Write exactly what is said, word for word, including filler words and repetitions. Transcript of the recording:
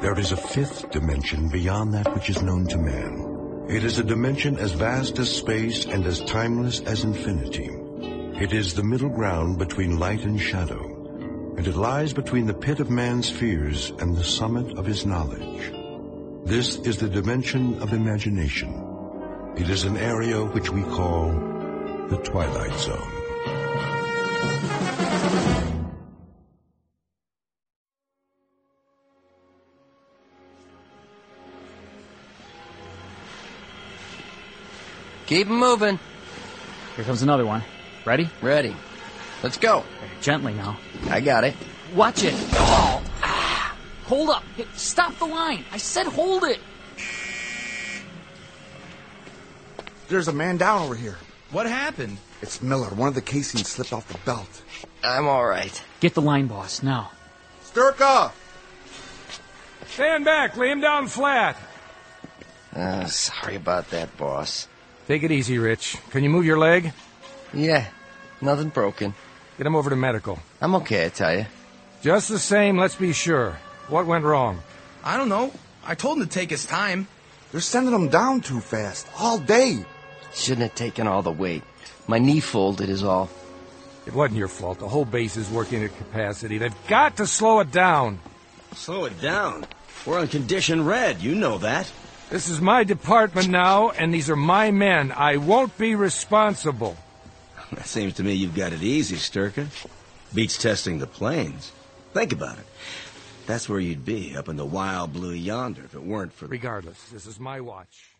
There is a fifth dimension beyond that which is known to man. It is a dimension as vast as space and as timeless as infinity. It is the middle ground between light and shadow, and it lies between the pit of man's fears and the summit of his knowledge. This is the dimension of imagination. It is an area which we call the Twilight Zone. Keep 'em moving. Here comes another one. Ready? Ready. Let's go. Gently now. I got it. Watch it. Oh, ah. Hold up. Hey, stop the line. I said hold it. There's a man down over here. What happened? It's Miller. One of the casings slipped off the belt. I'm all right. Get the line, boss, now. Sturka! Stand back. Lay him down flat. Uh, sorry about that, boss. Take it easy, Rich. Can you move your leg? Yeah, nothing broken. Get him over to medical. I'm okay, I tell you. Just the same, let's be sure. What went wrong? I don't know. I told him to take his time. They're sending him down too fast. All day. Shouldn't have taken all the weight. My knee folded is all. It wasn't your fault. The whole base is working at capacity. They've got to slow it down. Slow it down? We're on condition red. You know that. This is my department now, and these are my men. I won't be responsible. That seems to me you've got it easy, Sturka. Beats testing the planes. Think about it. That's where you'd be, up in the wild blue yonder, if it weren't for... Regardless, this is my watch.